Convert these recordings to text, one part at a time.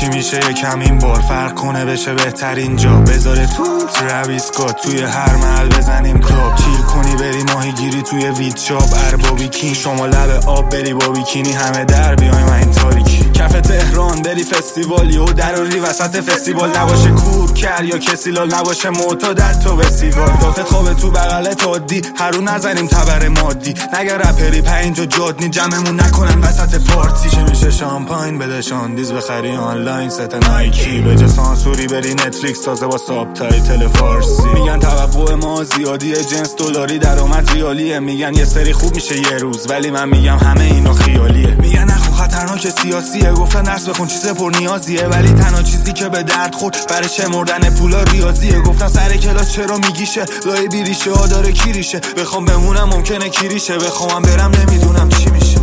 میشه یکم این بار فرق کنه بشه بهترین جا؟ بذاره تو ترویس اسکات توی هر محل بزنیم کلاب، چیل کنی بری ماهیگیری توی ویتشاپ، اربابی کین شما لب آب بری با بیکینی، همه در بیایم این تاریکی. کف تهران بری فستیوال یهو دراری وسط فستیوال، نباشه کور کر یا کسی لال، نباشه معتاد تو فستیوال، دافت خوابه تو بغلت عادی، هرو نزنیم تبر مادی، نگر رپری پنج و جادنی جمعمون نکنن وسط پارتی. چی میشه شامپاین بده شاندیز بخری آنلاین ست نایکی، به جا سانسوری بری نتفلیکس تازه با ساب تایتل فارسی. میگن توقع ما زیادیه جنس دلاری درآمد ریالیه، میگن یه سری خوب میشه یه روز ولی من میگم همه اینا خیالیه. میگن نخو خطرناک سیاسیه، گفتن درس بخون چیز پر نیازیه، ولی تنها چیزی که به درد خورد برای شمردن پولا ریاضیه. گفتن سر کلاس چرا میگیشه لای بیریشه ها داره کیریشه، بخوام بمونم ممکنه کیریشه، بخوام برم نمیدونم چی میشه.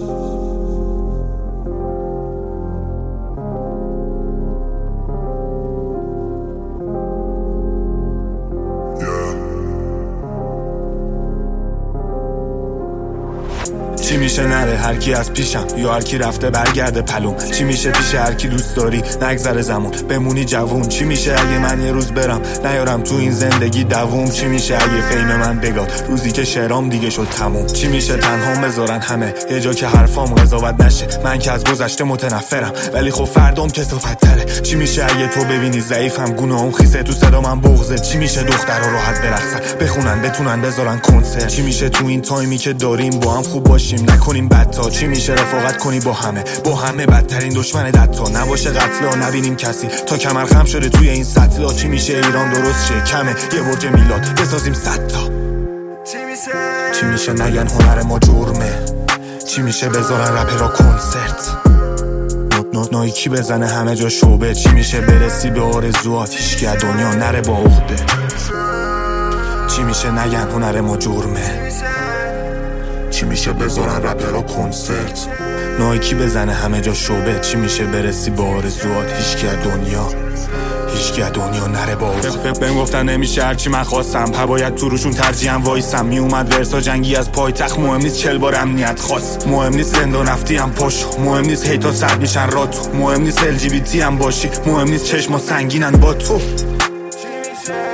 چی میشه نره هر کی از پیشم یا هر کی رفته برگرده پلوم، چی میشه پیش هر کی دوست داری نگذره زمون بمونی جوون، چی میشه اگه من یه روز برم نیارم تو این زندگی دووم، چی میشه اگه فیم من بگاد روزی که شعرام دیگه شد تموم، چی میشه تنها بذارن همه یه جا که حرفام قضاوت نشه، من که از گذشته متنفرم ولی خب فردام کثافت تره، چی میشه اگه تو ببینی ضعیفم گونه‌ام خیسه تو صدا من بغضه، چی میشه دخترها راحت برقصن بخونن بتونن بذارن کنسرت، چی میشه تو این تایمی که داریم با هم خوب باشیم نکنیم بدتا، چی میشه رفاقت کنی با همه بدترین دشمن دتا، نباشه قتلا نبینیم کسی تا کمر خم شده توی این سطلا، چی میشه ایران درست شه کمه یه برج میلاد بسازیم 100 تا، چی میشه نگن هنر ما جرمه، چی میشه بذارن رپرها کنسرت نایکی بزنه همه جا شعبه، چی میشه برسی به آرزوات هیچکی از دنیا نره با عقده، چی میشه نگن هنر ما جرمه، چی میشه بذارن رپرها کنسرت نایکی بزنه همه جا شعبه، چی میشه برسی به آرزوات هیچکی از دنیا نره با بهم گفتن نمیشه هرچی من خواستم باید تو روشون ترجیحاً وایسم، میومد ورسا جنگی از پایتخت، مهم نیست 40 بار امنیت خواست، مهم نیست زندان رفتی هم پاش، مهم نیست هیتا سرد میشن راتو، مهم نیست LGBT هم باشی، مهم نیست چشما سنگینن با تو.